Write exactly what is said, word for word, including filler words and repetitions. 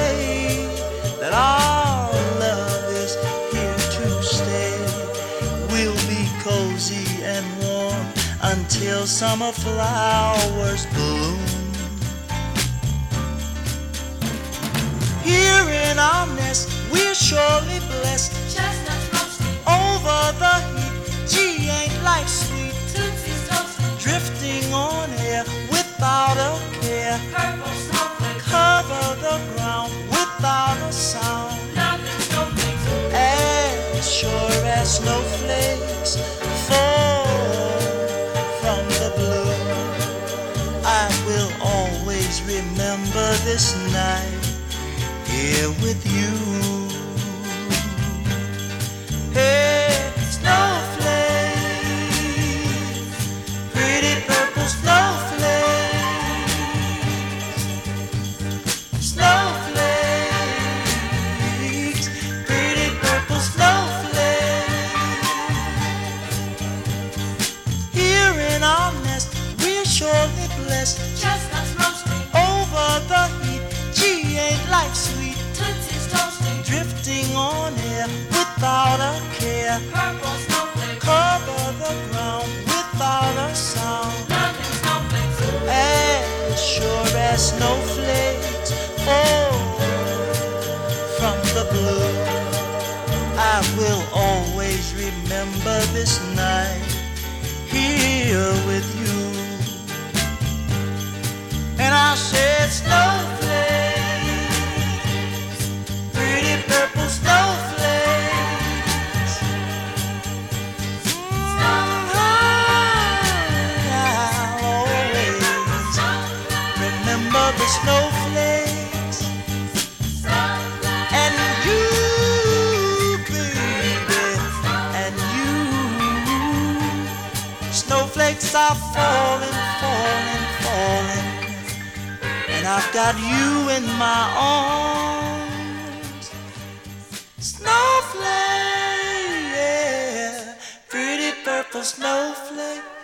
say that our love is here to stay. We'll be cozy and warm until summer flowers bloom. Here in our nest, we're surely blessed. Chestnuts roasting Over the heat, gee, ain't life sweet? Tootsie's toasting Drifting on air without a care. Purple snowflakes Cover the ground without a sound. Nothing snowflakes As sure as snowflakes fall from the blue, I will always remember this night here with you. Hey, snowflakes, pretty purple snowflakes, snowflakes, pretty purple snowflakes. Here in our nest, we're surely blessed. Chestnuts roasting Over the heat, gee, ain't life sweet? Tootsie's toasting Drifting on air without a care. Purple snowflakes Cover the ground without a sound. Nothing snowflakes As sure as snowflakes fall from the blue, I will always remember this night here with you. And I said, snowflakes, pretty purple snowflakes. Mm, I'll always remember the snowflakes. And you, baby, and you. Snowflakes are falling, falling, falling, and I've got you in my arms. Snowflake, yeah, pretty purple snowflake.